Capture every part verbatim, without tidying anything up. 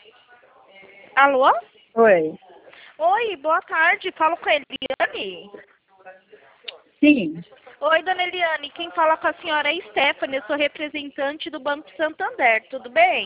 Alô? Oi. Oi, boa tarde. Falo com a Eliane. Sim. Oi, dona Eliane. Quem fala com a senhora é Stephanie. Eu sou representante do Banco Santander. Tudo bem?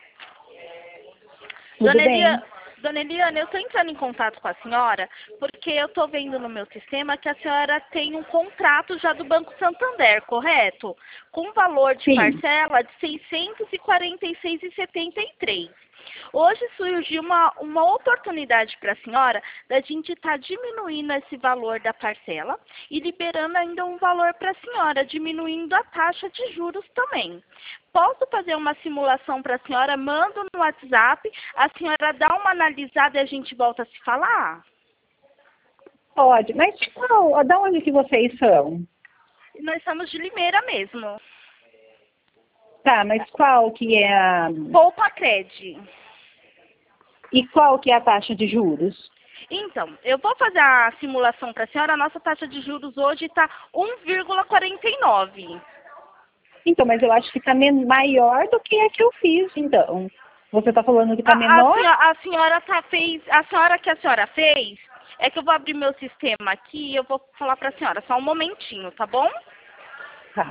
Tudo Dona bem? Eliane, Dona Eliane, eu estou entrando em contato com a senhora porque eu estou vendo no meu sistema que a senhora tem um contrato já do Banco Santander, correto? Com valor de Sim. parcela de seiscentos e quarenta e seis reais e setenta e três centavos. Hoje surgiu uma, uma oportunidade para a senhora da gente estar diminuindo esse valor da parcela e liberando ainda um valor para a senhora, diminuindo a taxa de juros também. Posso fazer uma simulação para a senhora? Mando no WhatsApp, a senhora dá uma analisada e a gente volta a se falar? Pode, mas qual, da onde que vocês são? Nós estamos de Limeira mesmo. Tá, mas qual que é a... Poupa Cred. E qual que é a taxa de juros? Então, eu vou fazer a simulação para a senhora. A nossa taxa de juros hoje está um vírgula quarenta e nove. Então, mas eu acho que está maior do que a que eu fiz, então. Você está falando que está A, a, menor? senhora, a senhora tá fez, a senhora que a senhora fez, é que eu vou abrir meu sistema aqui e eu vou falar para a senhora. Só um momentinho, tá bom? Tá.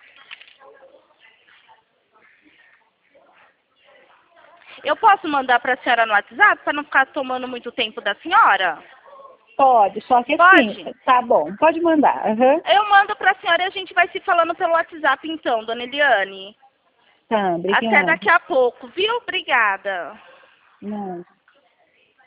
Eu posso mandar para a senhora no WhatsApp para não ficar tomando muito tempo da senhora? Pode, só que assim, Pode? tá bom, pode mandar. Uhum. Eu mando para a senhora e a gente vai se falando pelo WhatsApp então, dona Eliane. Tá, Até obrigada. daqui a pouco, viu? Obrigada. Não.